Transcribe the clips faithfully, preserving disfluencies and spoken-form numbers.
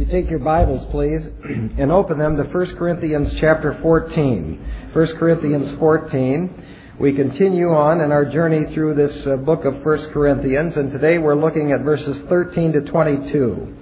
you take your Bibles, please, and open them to First Corinthians chapter fourteen. First Corinthians fourteen. We continue on in our journey through this uh, book of First Corinthians, and today we're looking at verses thirteen to twenty-two.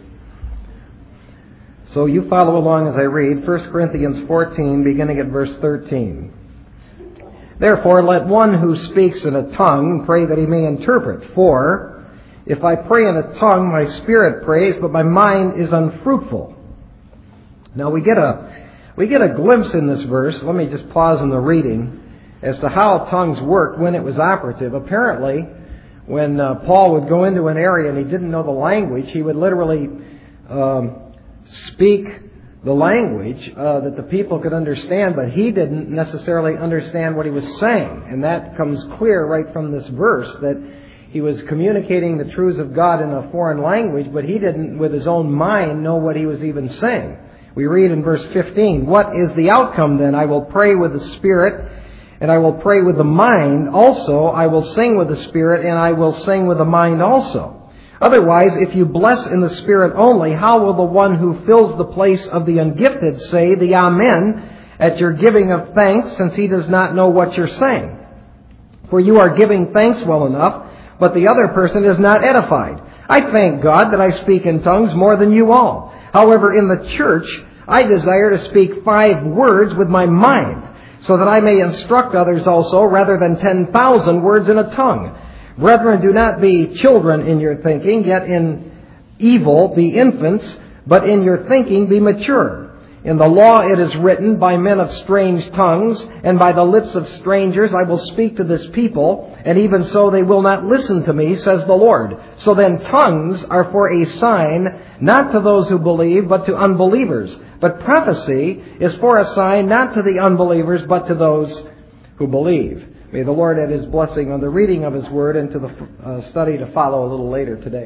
So you follow along as I read First Corinthians fourteen, beginning at verse thirteen. Therefore, let one who speaks in a tongue pray that he may interpret. For if I pray in a tongue, my spirit prays, but my mind is unfruitful. Now we get a we get a glimpse in this verse. Let me just pause in the reading as to how tongues worked when it was operative. Apparently, when uh, Paul would go into an area and he didn't know the language, he would literally um, speak the language uh, that the people could understand, but he didn't necessarily understand what he was saying. And that comes clear right from this verse, that he was communicating the truths of God in a foreign language, but he didn't, with his own mind, know what he was even saying. We read in verse fifteen, "What is the outcome then? I will pray with the Spirit, and I will pray with the mind. Also, I will sing with the Spirit, and I will sing with the mind also. Otherwise, if you bless in the Spirit only, how will the one who fills the place of the ungifted say the Amen at your giving of thanks, since he does not know what you're saying? For you are giving thanks well enough, but the other person is not edified. I thank God that I speak in tongues more than you all. However, in the church, I desire to speak five words with my mind, so that I may instruct others also, rather than ten thousand words in a tongue. Brethren, do not be children in your thinking, yet in evil be infants, but in your thinking be mature. In the law it is written, by men of strange tongues, and by the lips of strangers I will speak to this people, and even so they will not listen to me, says the Lord. So then tongues are for a sign, not to those who believe, but to unbelievers. But prophecy is for a sign, not to the unbelievers, but to those who believe." May the Lord add His blessing on the reading of His Word and to the uh, study to follow a little later today.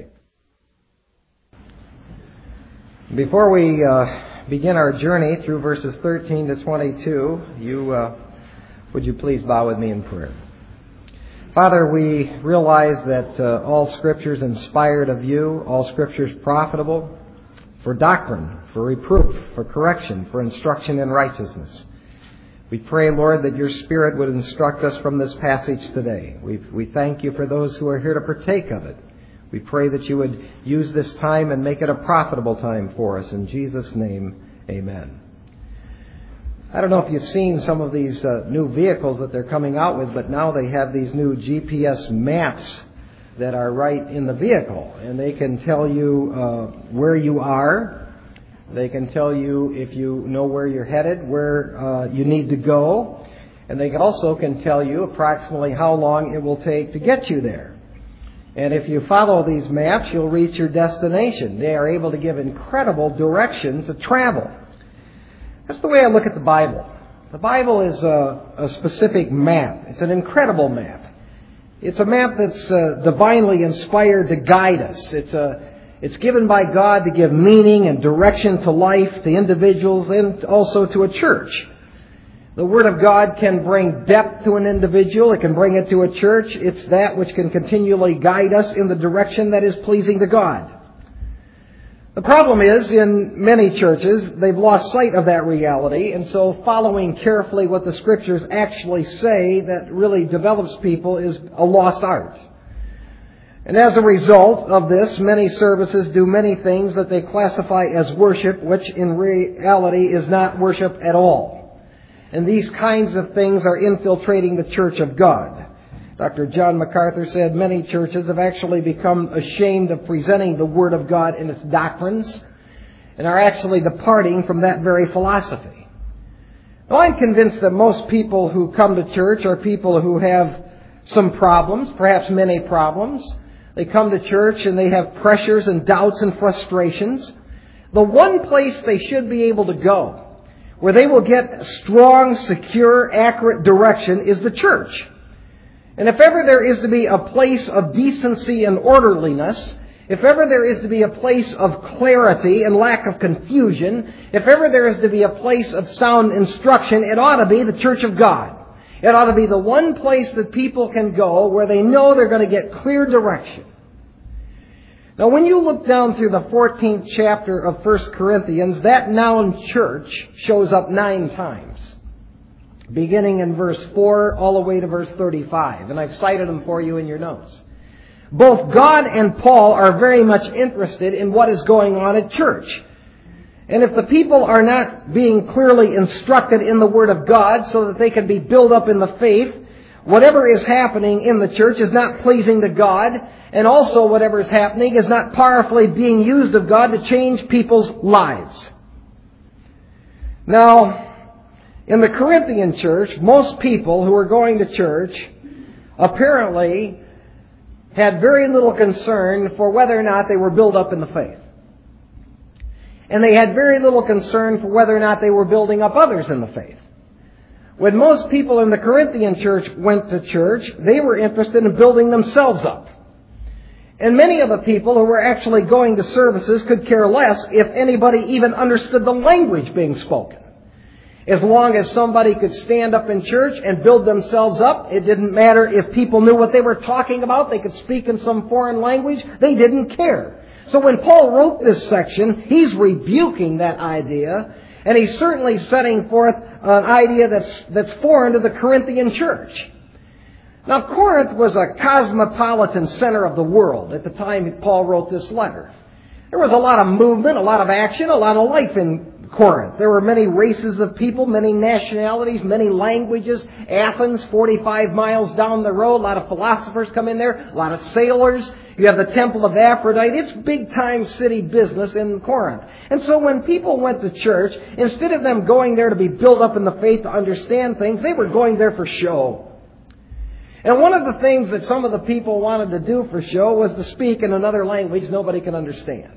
Before we uh, begin our journey through verses thirteen to twenty-two, you uh, would you please bow with me in prayer. Father, we realize that uh, all Scripture is inspired of you, all Scripture is profitable for doctrine, for reproof, for correction, for instruction in righteousness. We pray, Lord, that your Spirit would instruct us from this passage today. We we thank you for those who are here to partake of it. We pray that you would use this time and make it a profitable time for us. In Jesus' name, amen. I don't know if you've seen some of these uh, new vehicles that they're coming out with, but now they have these new G P S maps that are right in the vehicle. And they can tell you uh, where you are. They can tell you if you know where you're headed, where uh, you need to go. And they also can tell you approximately how long it will take to get you there. And if you follow these maps, you'll reach your destination. They are able to give incredible directions to travel. That's the way I look at the Bible. The Bible is a, a specific map. It's an incredible map. It's a map that's uh, divinely inspired to guide us. It's a It's given by God to give meaning and direction to life, to individuals, and also to a church. The Word of God can bring depth to an individual. It can bring it to a church. It's that which can continually guide us in the direction that is pleasing to God. The problem is, in many churches, they've lost sight of that reality, and so following carefully what the Scriptures actually say that really develops people is a lost art. And as a result of this, many services do many things that they classify as worship, which in reality is not worship at all. And these kinds of things are infiltrating the church of God. Doctor John MacArthur said many churches have actually become ashamed of presenting the Word of God in its doctrines and are actually departing from that very philosophy. Now, I'm convinced that most people who come to church are people who have some problems, perhaps many problems. They come to church and they have pressures and doubts and frustrations. The one place they should be able to go, where they will get strong, secure, accurate direction, is the church. And if ever there is to be a place of decency and orderliness, if ever there is to be a place of clarity and lack of confusion, if ever there is to be a place of sound instruction, it ought to be the church of God. It ought to be the one place that people can go where they know they're going to get clear direction. Now, when you look down through the fourteenth chapter of First Corinthians, that noun church shows up nine times, beginning in verse four all the way to verse thirty-five. And I've cited them for you in your notes. Both God and Paul are very much interested in what is going on at church. And if the people are not being clearly instructed in the Word of God so that they can be built up in the faith, whatever is happening in the church is not pleasing to God, and also whatever is happening is not powerfully being used of God to change people's lives. Now, in the Corinthian church, most people who were going to church apparently had very little concern for whether or not they were built up in the faith. And they had very little concern for whether or not they were building up others in the faith. When most people in the Corinthian church went to church, they were interested in building themselves up. And many of the people who were actually going to services could care less if anybody even understood the language being spoken. As long as somebody could stand up in church and build themselves up, it didn't matter if people knew what they were talking about. They could speak in some foreign language. They didn't care. So when Paul wrote this section, he's rebuking that idea, and he's certainly setting forth an idea that's, that's foreign to the Corinthian church. Now, Corinth was a cosmopolitan center of the world at the time Paul wrote this letter. There was a lot of movement, a lot of action, a lot of life in Corinth. There were many races of people, many nationalities, many languages. Athens, forty-five miles down the road, a lot of philosophers come in there, a lot of sailors. You have the Temple of Aphrodite. It's big-time city business in Corinth. And so when people went to church, instead of them going there to be built up in the faith to understand things, they were going there for show. And one of the things that some of the people wanted to do for show was to speak in another language nobody can understand.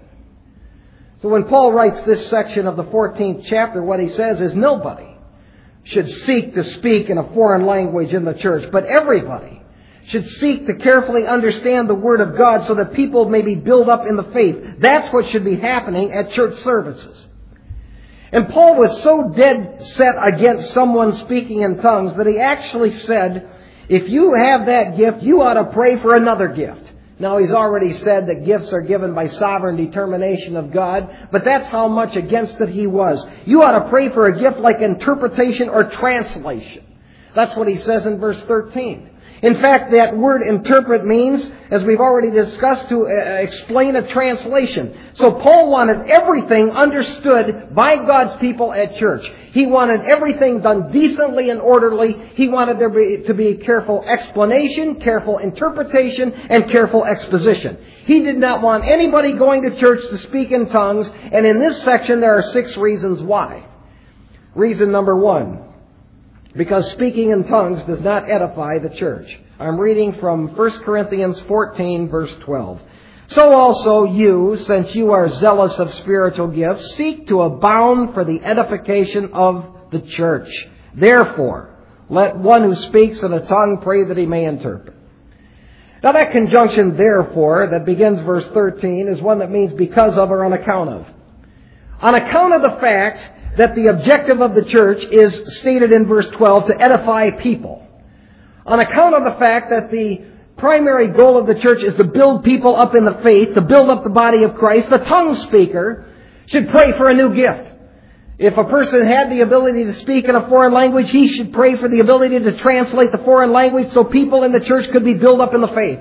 So when Paul writes this section of the fourteenth chapter, what he says is nobody should seek to speak in a foreign language in the church, but everybody should seek to carefully understand the Word of God so that people may be built up in the faith. That's what should be happening at church services. And Paul was so dead set against someone speaking in tongues that he actually said, if you have that gift, you ought to pray for another gift. Now, he's already said that gifts are given by sovereign determination of God, but that's how much against it he was. You ought to pray for a gift like interpretation or translation. That's what he says in verse thirteen. In fact, that word interpret means, as we've already discussed, to uh, explain a translation. So Paul wanted everything understood by God's people at church. He wanted everything done decently and orderly. He wanted there be, to be careful explanation, careful interpretation, and careful exposition. He did not want anybody going to church to speak in tongues, and in this section there are six reasons why. Reason number one. Because speaking in tongues does not edify the church. I'm reading from First Corinthians fourteen, verse twelve. So also you, since you are zealous of spiritual gifts, seek to abound for the edification of the church. Therefore, let one who speaks in a tongue pray that he may interpret. Now that conjunction, therefore, that begins verse thirteen, is one that means because of or on account of. On account of the fact that the objective of the church is stated in verse twelve to edify people. On account of the fact that the primary goal of the church is to build people up in the faith, to build up the body of Christ, the tongue speaker should pray for a new gift. If a person had the ability to speak in a foreign language, he should pray for the ability to translate the foreign language so people in the church could be built up in the faith.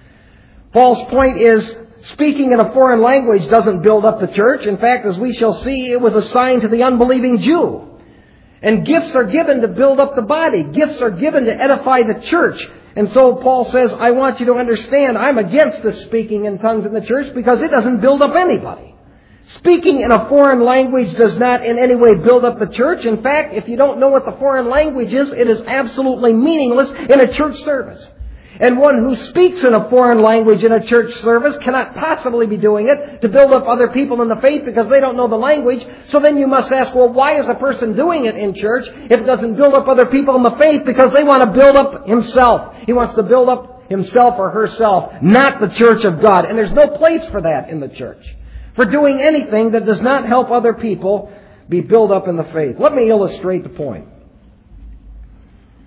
Paul's point is, speaking in a foreign language doesn't build up the church. In fact, as we shall see, it was a sign to the unbelieving Jew. And gifts are given to build up the body. Gifts are given to edify the church. And so Paul says, I want you to understand, I'm against the speaking in tongues in the church because it doesn't build up anybody. Speaking in a foreign language does not in any way build up the church. In fact, if you don't know what the foreign language is, it is absolutely meaningless in a church service. And one who speaks in a foreign language in a church service cannot possibly be doing it to build up other people in the faith because they don't know the language. So then you must ask, well, why is a person doing it in church if it doesn't build up other people in the faith? Because they want to build up himself. He wants to build up himself or herself, not the church of God. And there's no place for that in the church, for doing anything that does not help other people be built up in the faith. Let me illustrate the point.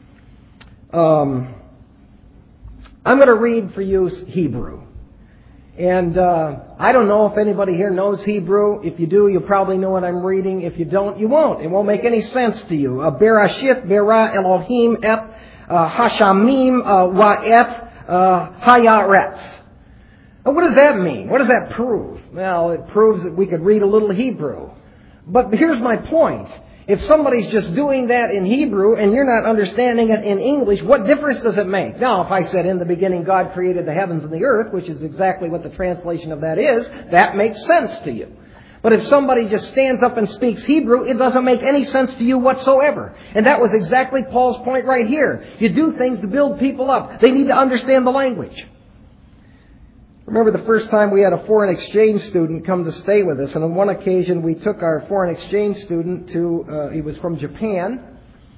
Um... I'm going to read for you Hebrew. And uh, I don't know if anybody here knows Hebrew. If you do, you'll probably know what I'm reading. If you don't, you won't. It won't make any sense to you. Uh, Berashit, Bara, Elohim, Et, uh, Hashamim, uh, Wa'et, uh, Hayaretz. Now, what does that mean? What does that prove? Well, it proves that we could read a little Hebrew. But here's my point. If somebody's just doing that in Hebrew and you're not understanding it in English, what difference does it make? Now, if I said, in the beginning God created the heavens and the earth, which is exactly what the translation of that is, that makes sense to you. But if somebody just stands up and speaks Hebrew, it doesn't make any sense to you whatsoever. And that was exactly Paul's point right here. You do things to build people up. They need to understand the language. Remember the first time we had a foreign exchange student come to stay with us, and on one occasion we took our foreign exchange student to, uh, he was from Japan,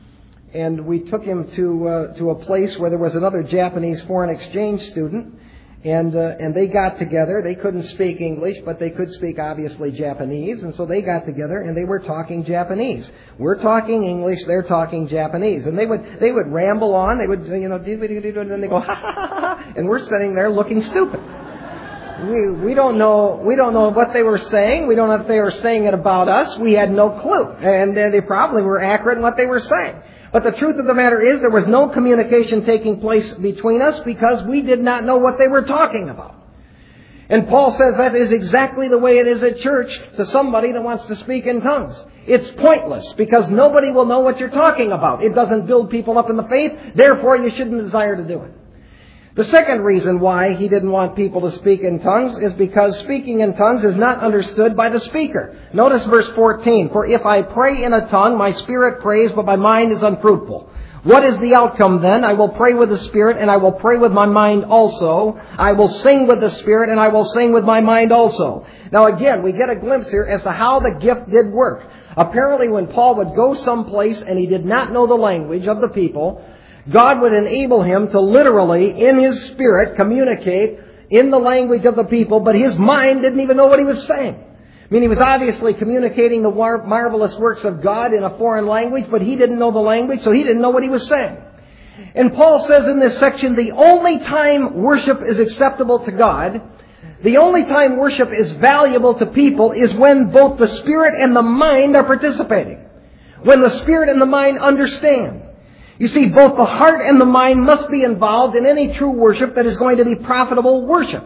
and we took him to uh, to a place where there was another Japanese foreign exchange student, and uh, and they got together. They couldn't speak English, but they could speak obviously Japanese, and so they got together and they were talking Japanese. We're talking English, they're talking Japanese, and they would they would ramble on. They would you know, and then they go ha ha ha ha, and we're sitting there looking stupid. We we don't know we don't know what they were saying. We don't know if they were saying it about us. We had no clue, and uh, they probably were accurate in what they were saying. But the truth of the matter is, there was no communication taking place between us because we did not know what they were talking about. And Paul says that is exactly the way it is at church to somebody that wants to speak in tongues. It's pointless because nobody will know what you're talking about. It doesn't build people up in the faith. Therefore, you shouldn't desire to do it. The second reason why he didn't want people to speak in tongues is because speaking in tongues is not understood by the speaker. Notice verse fourteen. For if I pray in a tongue, my spirit prays, but my mind is unfruitful. What is the outcome then? I will pray with the spirit, and I will pray with my mind also. I will sing with the spirit, and I will sing with my mind also. Now again, we get a glimpse here as to how the gift did work. Apparently when Paul would go someplace and he did not know the language of the people, God would enable him to literally, in his spirit, communicate in the language of the people, but his mind didn't even know what he was saying. I mean, he was obviously communicating the mar- marvelous works of God in a foreign language, but he didn't know the language, so he didn't know what he was saying. And Paul says in this section, the only time worship is acceptable to God, the only time worship is valuable to people is when both the spirit and the mind are participating. When the spirit and the mind understand. You see, both the heart and the mind must be involved in any true worship that is going to be profitable worship.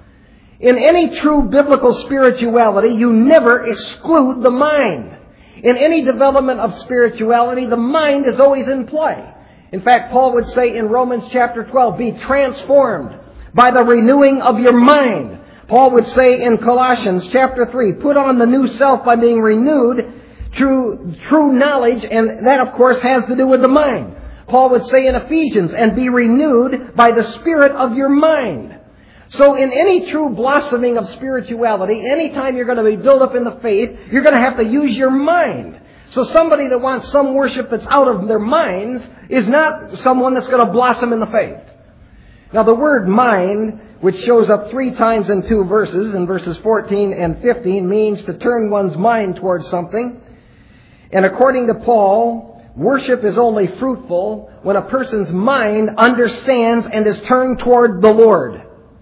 In any true biblical spirituality, you never exclude the mind. In any development of spirituality, the mind is always in play. In fact, Paul would say in Romans chapter twelve, be transformed by the renewing of your mind. Paul would say in Colossians chapter three, put on the new self by being renewed through true knowledge, and that of course has to do with the mind. Paul would say in Ephesians, and be renewed by the spirit of your mind. So in any true blossoming of spirituality, anytime you're going to be built up in the faith, you're going to have to use your mind. So somebody that wants some worship that's out of their minds is not someone that's going to blossom in the faith. Now the word mind, which shows up three times in two verses, in verses fourteen and fifteen, means to turn one's mind towards something. And according to Paul, worship is only fruitful when a person's mind understands and is turned toward the Lord.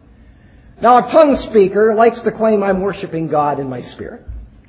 Now, a tongue speaker likes to claim, I'm worshiping God in my spirit.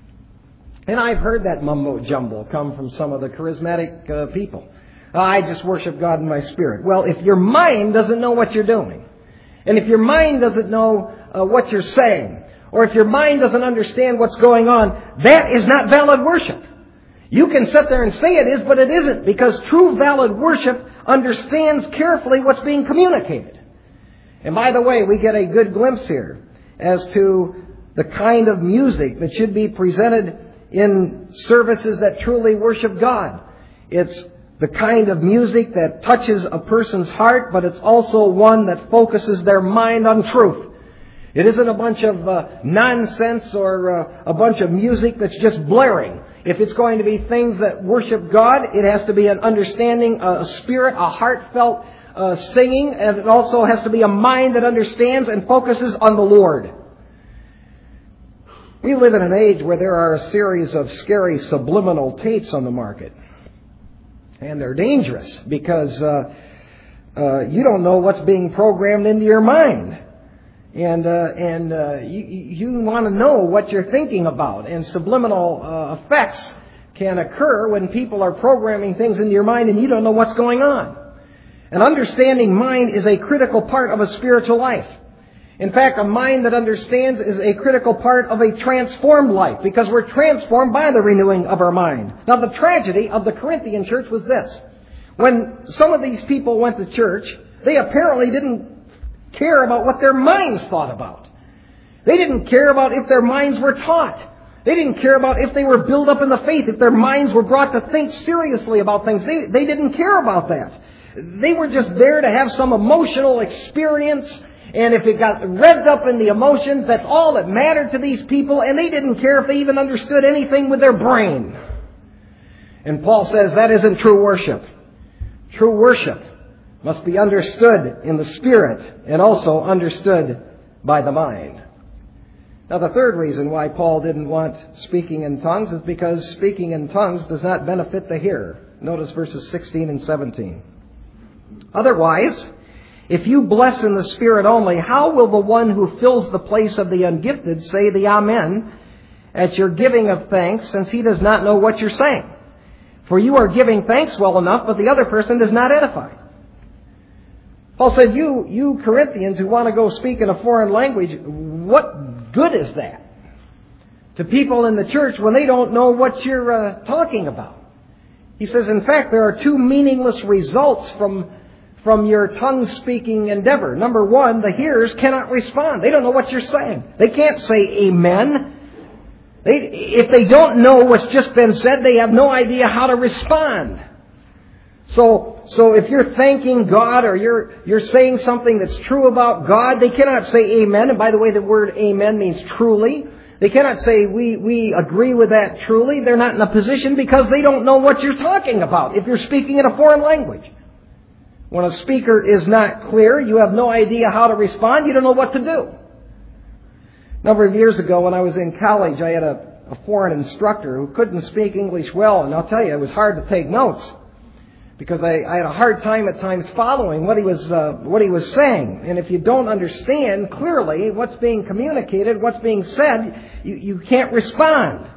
And I've heard that mumbo-jumbo come from some of the charismatic uh, people. I just worship God in my spirit. Well, if your mind doesn't know what you're doing, and if your mind doesn't know uh, what you're saying, or if your mind doesn't understand what's going on, that is not valid worship. You can sit there and say it is, but it isn't, because true valid worship understands carefully what's being communicated. And by the way, we get a good glimpse here as to the kind of music that should be presented in services that truly worship God. It's the kind of music that touches a person's heart, but it's also one that focuses their mind on truth. It isn't a bunch of uh, nonsense or uh, a bunch of music that's just blaring. If it's going to be things that worship God, it has to be an understanding, a spirit, a heartfelt uh, singing, and it also has to be a mind that understands and focuses on the Lord. We live in an age where there are a series of scary subliminal tapes on the market. And they're dangerous because uh, uh, you don't know what's being programmed into your mind. And, uh, and, uh, you, you want to know what you're thinking about. And subliminal, uh, effects can occur when people are programming things into your mind and you don't know what's going on. And understanding mind is a critical part of a spiritual life. In fact, a mind that understands is a critical part of a transformed life, because we're transformed by the renewing of our mind. Now, the tragedy of the Corinthian church was this. When some of these people went to church, they apparently didn't care about what their minds thought about. They didn't care about if their minds were taught. They didn't care about if they were built up in the faith, if their minds were brought to think seriously about things. They, they didn't care about that. They were just there to have some emotional experience, and if it got revved up in the emotions, that's all that mattered to these people, and they didn't care if they even understood anything with their brain. And Paul says that isn't true worship. True worship must be understood in the Spirit and also understood by the mind. Now, the third reason why Paul didn't want speaking in tongues is because speaking in tongues does not benefit the hearer. Notice verses sixteen and seventeen. Otherwise, if you bless in the Spirit only, how will the one who fills the place of the ungifted say the Amen at your giving of thanks, since he does not know what you're saying? For you are giving thanks well enough, but the other person does not edify. Paul said, you, you Corinthians who want to go speak in a foreign language, what good is that to people in the church when they don't know what you're uh, talking about? He says, in fact, there are two meaningless results from, from your tongue-speaking endeavor. Number one, the hearers cannot respond. They don't know what you're saying. They can't say amen. They, if they don't know what's just been said, they have no idea how to respond. So, so if you're thanking God or you're, you're saying something that's true about God, they cannot say amen. And by the way, the word amen means truly. They cannot say, we, we agree with that truly. They're not in a position because they don't know what you're talking about if you're speaking in a foreign language. When a speaker is not clear, you have no idea how to respond. You don't know what to do. A number of years ago when I was in college, I had a, a foreign instructor who couldn't speak English well. And I'll tell you, it was hard to take notes because I, I had a hard time at times following what he was uh, what he was saying. And if you don't understand clearly what's being communicated, what's being said, you, you can't respond.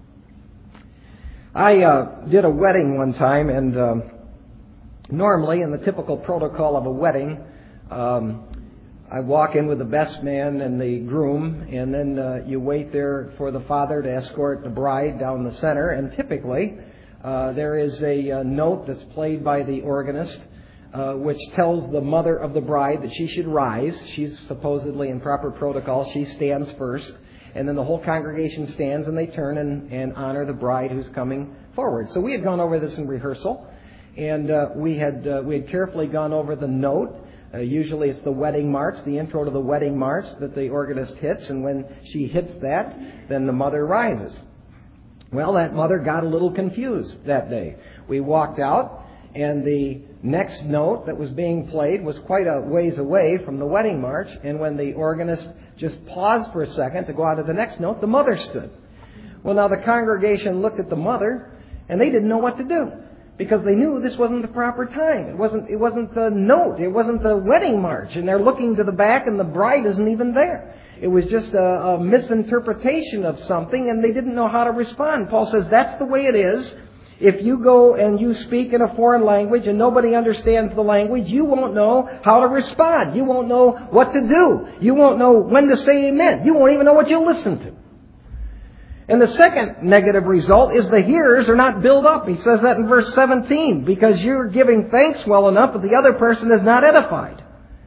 I uh, did a wedding one time, and um, normally in the typical protocol of a wedding, um, I walk in with the best man and the groom, and then uh, you wait there for the father to escort the bride down the center. And typically, uh, there is a, a note that's played by the organist, uh, which tells the mother of the bride that she should rise. She's supposedly in proper protocol. She stands first, and then the whole congregation stands, and they turn and, and honor the bride who's coming forward. So we had gone over this in rehearsal, and uh, we had uh, we had carefully gone over the note. Uh, usually it's the wedding march, the intro to the wedding march that the organist hits, and when she hits that, then the mother rises. Well, that mother got a little confused that day. We walked out, and the next note that was being played was quite a ways away from the wedding march, and when the organist just paused for a second to go on to the next note, the mother stood. Well, now the congregation looked at the mother, and they didn't know what to do, because they knew this wasn't the proper time. It wasn't, it wasn't the note. It wasn't the wedding march. And they're looking to the back and the bride isn't even there. It was just a, a misinterpretation of something, and they didn't know how to respond. Paul says that's the way it is. If you go and you speak in a foreign language and nobody understands the language, you won't know how to respond. You won't know what to do. You won't know when to say amen. You won't even know what you listen to. And the second negative result is the hearers are not built up. He says that in verse seventeen, because you're giving thanks well enough, but the other person is not edified.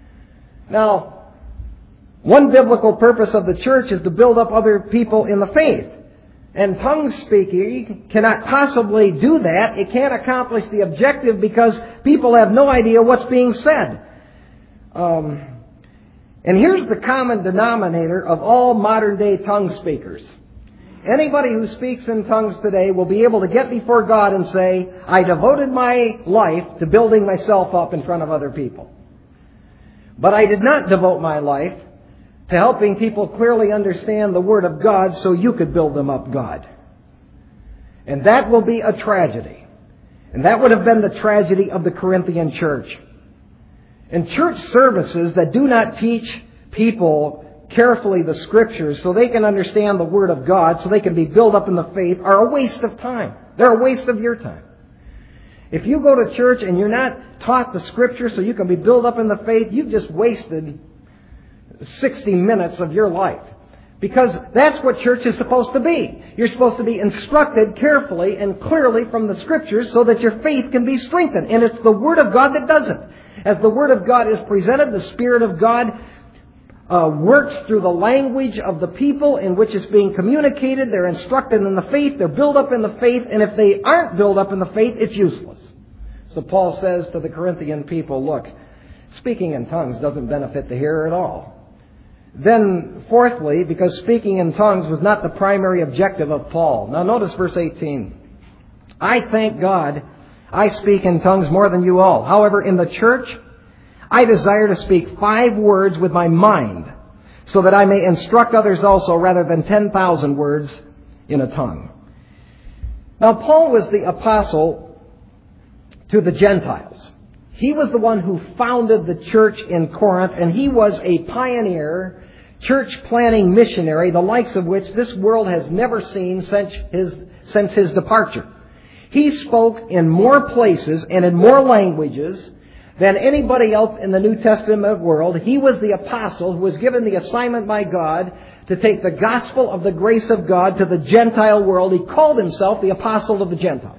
Now, one biblical purpose of the church is to build up other people in the faith. And tongue speaking cannot possibly do that. It can't accomplish the objective because people have no idea what's being said. Um, and here's the common denominator of all modern day tongue speakers. Anybody who speaks in tongues today will be able to get before God and say, I devoted my life to building myself up in front of other people. But I did not devote my life to helping people clearly understand the Word of God so you could build them up, God. And that will be a tragedy. And that would have been the tragedy of the Corinthian church. And church services that do not teach people carefully the Scriptures so they can understand the Word of God, so they can be built up in the faith, are a waste of time. They're a waste of your time. If you go to church and you're not taught the Scripture so you can be built up in the faith, you've just wasted sixty minutes of your life. Because that's what church is supposed to be. You're supposed to be instructed carefully and clearly from the Scriptures so that your faith can be strengthened. And it's the Word of God that does it. As the Word of God is presented, the Spirit of God uh, works through the language of the people in which it's being communicated. They're instructed in the faith. They're built up in the faith. And if they aren't built up in the faith, it's useless. So Paul says to the Corinthian people, look, speaking in tongues doesn't benefit the hearer at all. Then, fourthly, because speaking in tongues was not the primary objective of Paul. Now notice verse eighteen. I thank God I speak in tongues more than you all. However, in the church, I desire to speak five words with my mind, so that I may instruct others also, rather than ten thousand words in a tongue. Now, Paul was the apostle to the Gentiles. He was the one who founded the church in Corinth, and he was a pioneer, church-planting missionary, the likes of which this world has never seen since his, since his departure. He spoke in more places and in more languages than anybody else in the New Testament world. He was the apostle who was given the assignment by God to take the gospel of the grace of God to the Gentile world. He called himself the apostle of the Gentiles.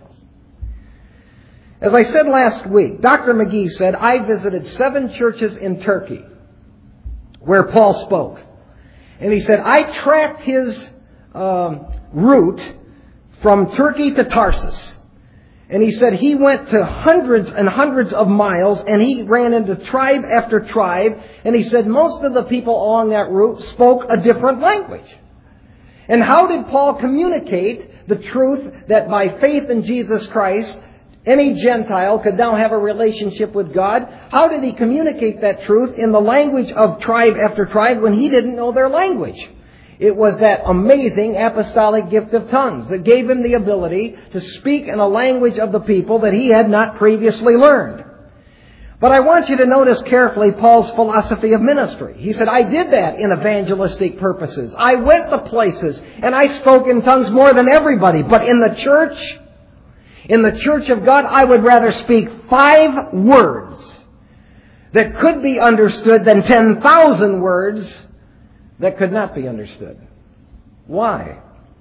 As I said last week, Doctor McGee said, I visited seven churches in Turkey where Paul spoke. And he said, I tracked his um, route from Turkey to Tarsus. And he said he went to hundreds and hundreds of miles, and he ran into tribe after tribe. And he said most of the people along that route spoke a different language. And how did Paul communicate the truth that by faith in Jesus Christ, any Gentile could now have a relationship with God? How did he communicate that truth in the language of tribe after tribe when he didn't know their language? It was that amazing apostolic gift of tongues that gave him the ability to speak in a language of the people that he had not previously learned. But I want you to notice carefully Paul's philosophy of ministry. He said, I did that in evangelistic purposes. I went to places and I spoke in tongues more than everybody. But in the church, in the church of God, I would rather speak five words that could be understood than ten thousand words that could not be understood. Why?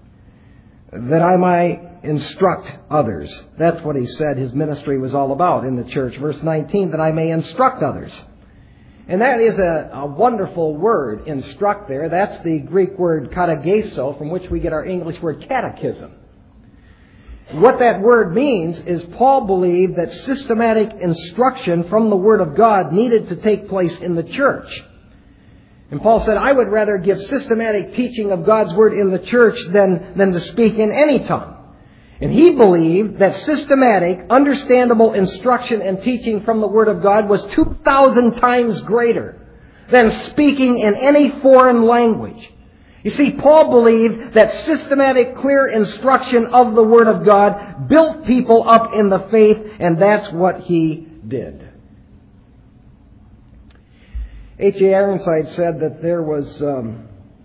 That I might instruct others. That's what he said his ministry was all about in the church. Verse nineteen, that I may instruct others. And that is a, a wonderful word, instruct there. That's the Greek word katageso, from which we get our English word catechism. What that word means is Paul believed that systematic instruction from the Word of God needed to take place in the church. And Paul said, I would rather give systematic teaching of God's Word in the church than, than to speak in any tongue. And he believed that systematic, understandable instruction and teaching from the Word of God was two thousand times greater than speaking in any foreign language. You see, Paul believed that systematic, clear instruction of the Word of God built people up in the faith, and that's what he did. H A Ironside said that there was um,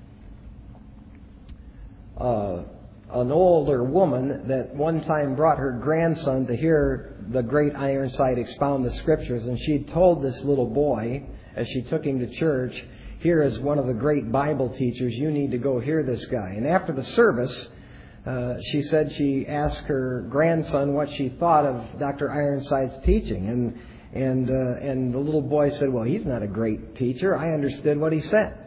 uh, an older woman that one time brought her grandson to hear the great Ironside expound the Scriptures, and she told this little boy, as she took him to church, here is one of the great Bible teachers. You need to go hear this guy. And after the service, uh, she said she asked her grandson what she thought of Doctor Ironside's teaching. And and uh, and the little boy said, well, he's not a great teacher. I understood what he said.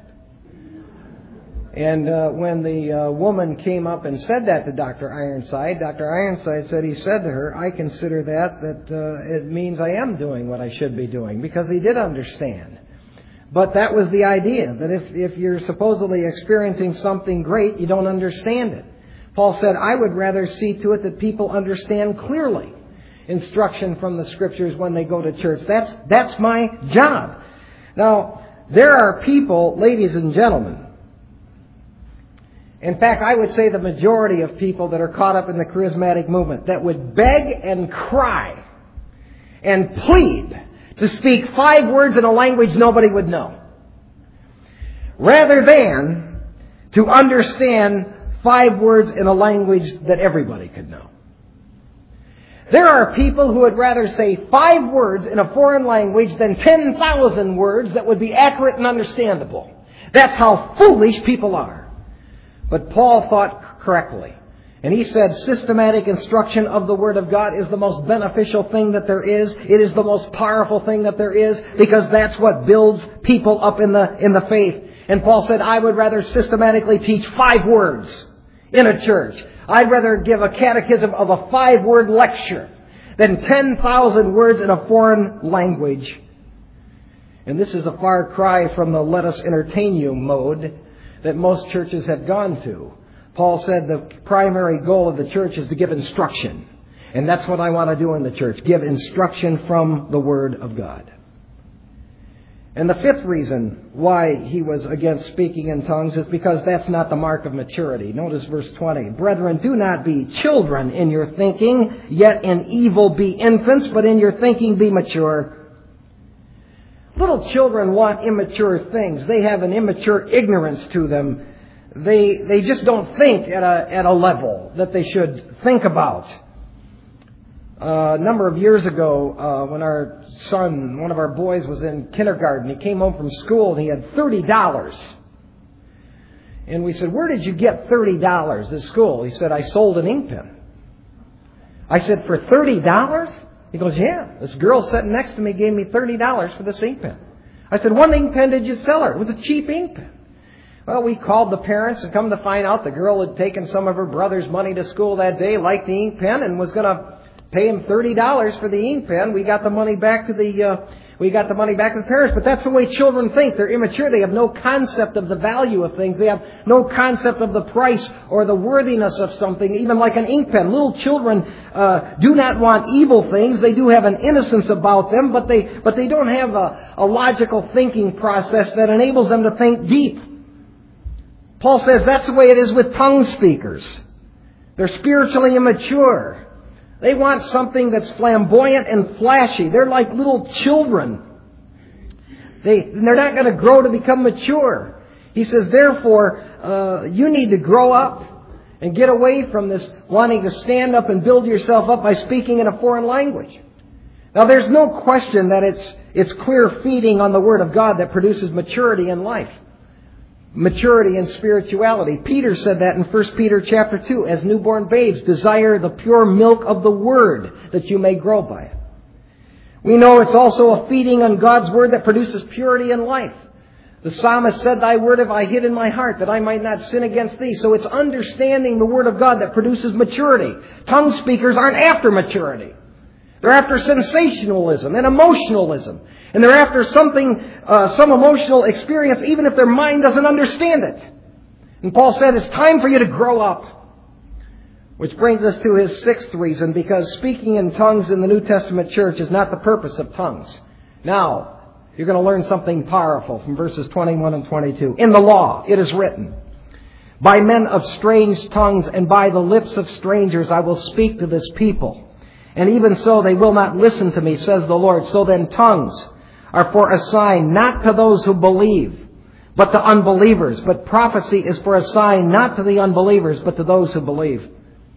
And uh, when the uh, woman came up and said that to Doctor Ironside, Doctor Ironside said he said to her, I consider that that uh, it means I am doing what I should be doing, because he did understand. But that was the idea, that if, if you're supposedly experiencing something great, you don't understand it. Paul said, I would rather see to it that people understand clearly instruction from the Scriptures when they go to church. That's, that's my job. Now, there are people, ladies and gentlemen, in fact, I would say the majority of people that are caught up in the charismatic movement that would beg and cry and plead to speak five words in a language nobody would know. rather than to understand five words in a language that everybody could know. There are people who would rather say five words in a foreign language than ten thousand words that would be accurate and understandable. That's how foolish people are. But Paul thought correctly. And he said systematic instruction of the Word of God is the most beneficial thing that there is. It is the most powerful thing that there is, because that's what builds people up in the, in the faith. And Paul said, I would rather systematically teach five words in a church. I'd rather give a catechism of a five-word lecture than ten thousand words in a foreign language. And this is a far cry from the let us entertain you mode that most churches have gone to. Paul said the primary goal of the church is to give instruction. And that's what I want to do in the church. Give instruction from the Word of God. And the fifth reason why he was against speaking in tongues is because that's not the mark of maturity. Notice verse twenty. Brethren, do not be children in your thinking, yet in evil be infants, but in your thinking be mature. Little children want immature things. They have an immature ignorance to them. They they just don't think at a at a level that they should think about. Uh, a number of years ago, uh, when our son, one of our boys, was in kindergarten, he came home from school and he had thirty dollars. And we said, where did you get thirty dollars at school? He said, I sold an ink pen. I said, for thirty dollars? He goes, yeah. This girl sitting next to me gave me thirty dollars for this ink pen. I said, what ink pen did you sell her? It was a cheap ink pen. Well, we called the parents and come to find out the girl had taken some of her brother's money to school that day, liked the ink pen, and was going to pay him thirty dollars for the ink pen. We got the money back to the uh, we got the money back to the parents. But that's the way children think. They're immature. They have no concept of the value of things. They have no concept of the price or the worthiness of something, even like an ink pen. Little children uh, do not want evil things. They do have an innocence about them, but they but they don't have a, a logical thinking process that enables them to think deep. Paul says that's the way it is with tongue speakers. They're spiritually immature. They want something that's flamboyant and flashy. They're like little children. They, they're not going to grow to become mature. He says, therefore, uh, you need to grow up and get away from this wanting to stand up and build yourself up by speaking in a foreign language. Now, there's no question that it's, it's clear feeding on the Word of God that produces maturity in life. Maturity in spirituality. Peter said that in First Peter chapter two. As newborn babes, desire the pure milk of the Word, that you may grow by it. We know it's also a feeding on God's Word that produces purity in life. The psalmist said, Thy word have I hid in my heart, that I might not sin against Thee. So it's understanding the Word of God that produces maturity. Tongue speakers aren't after maturity. They're after sensationalism and emotionalism. And they're after something, uh, some emotional experience, even if their mind doesn't understand it. And Paul said, it's time for you to grow up. Which brings us to his sixth reason, because speaking in tongues in the New Testament church is not the purpose of tongues. Now, you're going to learn something powerful from verses twenty-one and twenty-two. In the law, it is written, by men of strange tongues and by the lips of strangers I will speak to this people. And even so they will not listen to me, says the Lord. So then tongues are for a sign, not to those who believe, but to unbelievers. But prophecy is for a sign, not to the unbelievers, but to those who believe.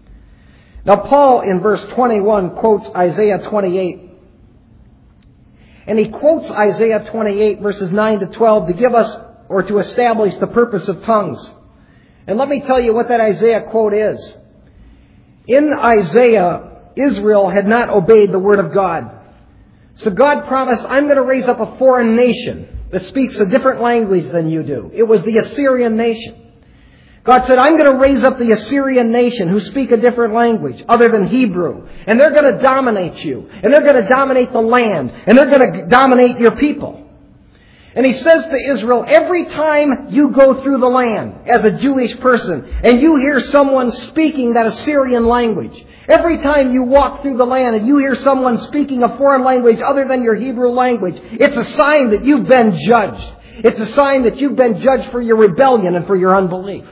Now, Paul, in verse twenty-one, quotes Isaiah twenty-eight. And he quotes Isaiah twenty-eight, verses nine to twelve, to give us, or to establish the purpose of tongues. And let me tell you what that Isaiah quote is. In Isaiah, Israel had not obeyed the Word of God. So God promised, I'm going to raise up a foreign nation that speaks a different language than you do. It was the Assyrian nation. God said, I'm going to raise up the Assyrian nation who speak a different language other than Hebrew. And they're going to dominate you. And they're going to dominate the land. And they're going to dominate your people. And he says to Israel, every time you go through the land as a Jewish person and you hear someone speaking that Assyrian language, every time you walk through the land and you hear someone speaking a foreign language other than your Hebrew language, it's a sign that you've been judged. It's a sign that you've been judged for your rebellion and for your unbelief.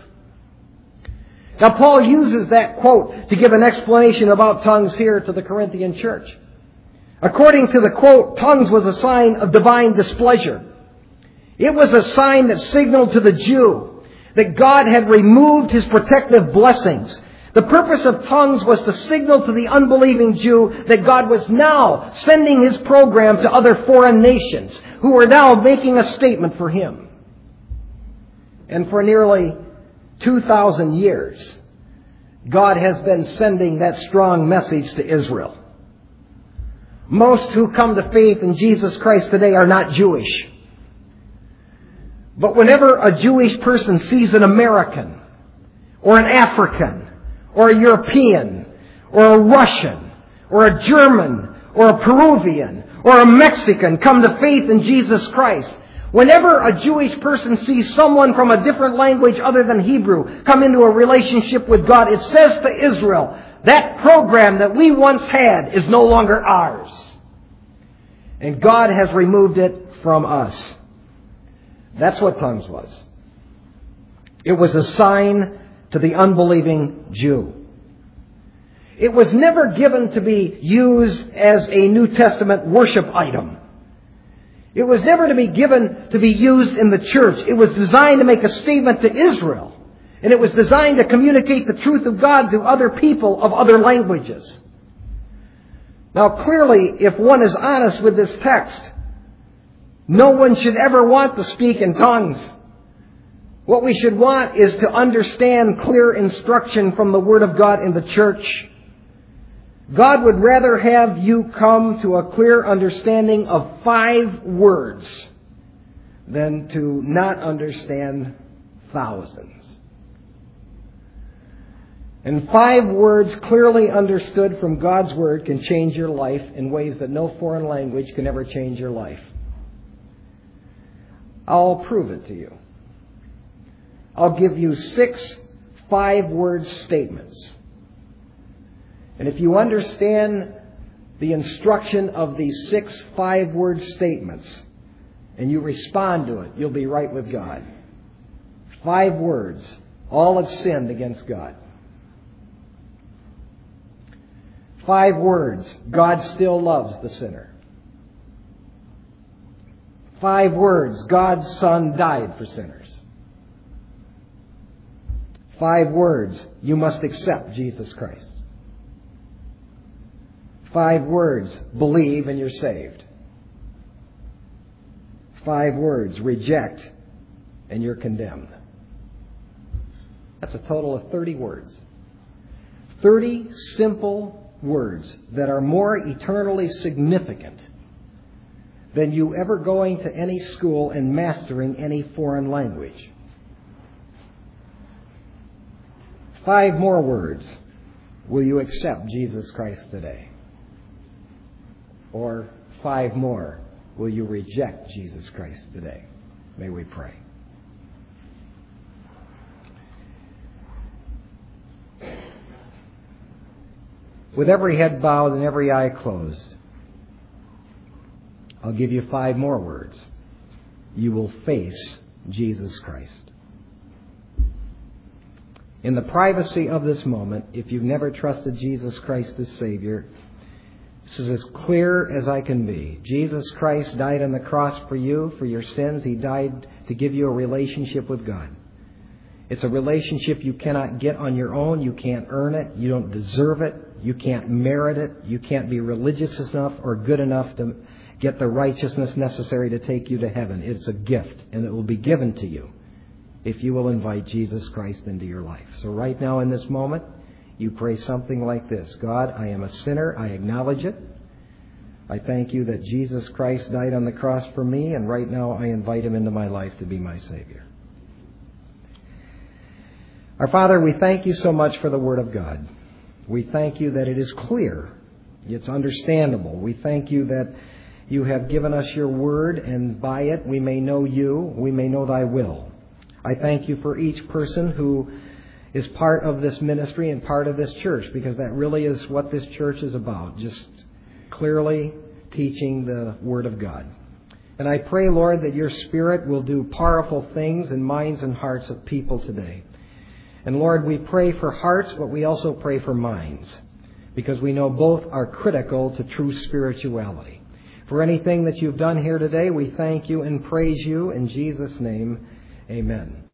Now, Paul uses that quote to give an explanation about tongues here to the Corinthian church. According to the quote, tongues was a sign of divine displeasure. It was a sign that signaled to the Jew that God had removed His protective blessings. The purpose of tongues was to signal to the unbelieving Jew that God was now sending His program to other foreign nations who were now making a statement for Him. And for nearly two thousand years, God has been sending that strong message to Israel. Most who come to faith in Jesus Christ today are not Jewish. But whenever a Jewish person sees an American, or an African, or a European, or a Russian, or a German, or a Peruvian, or a Mexican come to faith in Jesus Christ, whenever a Jewish person sees someone from a different language other than Hebrew come into a relationship with God, it says to Israel, that program that we once had is no longer ours. And God has removed it from us. That's what tongues was. It was a sign to the unbelieving Jew. It was never given to be used as a New Testament worship item. It was never to be given to be used in the church. It was designed to make a statement to Israel. And it was designed to communicate the truth of God to other people of other languages. Now clearly, if one is honest with this text, no one should ever want to speak in tongues. What we should want is to understand clear instruction from the Word of God in the church. God would rather have you come to a clear understanding of five words than to not understand thousands. And five words clearly understood from God's Word can change your life in ways that no foreign language can ever change your life. I'll prove it to you. I'll give you six five-word statements. And if you understand the instruction of these six five-word statements and you respond to it, you'll be right with God. Five words. All have sinned against God. Five words. God still loves the sinner. Five words. God's Son died for sinners. Five words. You must accept Jesus Christ. Five words. Believe and you're saved. Five words. Reject and you're condemned. That's a total of thirty words. thirty simple words that are more eternally significant than you ever going to any school and mastering any foreign language. Five more words. Will you accept Jesus Christ today? Or five more. Will you reject Jesus Christ today? May we pray. With every head bowed and every eye closed, I'll give you five more words. You will face Jesus Christ. In the privacy of this moment, if you've never trusted Jesus Christ as Savior, this is as clear as I can be. Jesus Christ died on the cross for you, for your sins. He died to give you a relationship with God. It's a relationship you cannot get on your own. You can't earn it. You don't deserve it. You can't merit it. You can't be religious enough or good enough to get the righteousness necessary to take you to heaven. It's a gift, and it will be given to you if you will invite Jesus Christ into your life. So right now in this moment, you pray something like this. God, I am a sinner. I acknowledge it. I thank you that Jesus Christ died on the cross for me, and right now I invite Him into my life to be my Savior. Our Father, we thank you so much for the Word of God. We thank you that it is clear. It's understandable. We thank you that you have given us your Word, and by it we may know you, we may know thy will. I thank you for each person who is part of this ministry and part of this church, because that really is what this church is about, just clearly teaching the Word of God. And I pray, Lord, that your Spirit will do powerful things in minds and hearts of people today. And Lord, we pray for hearts, but we also pray for minds, because we know both are critical to true spirituality. For anything that you've done here today, we thank you and praise you. In Jesus' name, amen.